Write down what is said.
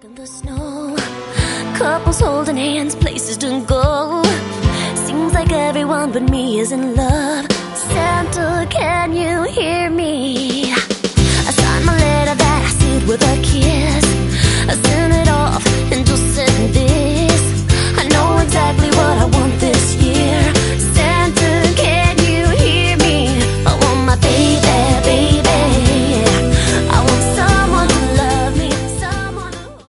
in the snow, couples holding hands, places to go. Seems like everyone but me is in love. Santa, can you hear me? I signed my letter that I sealed with a kiss.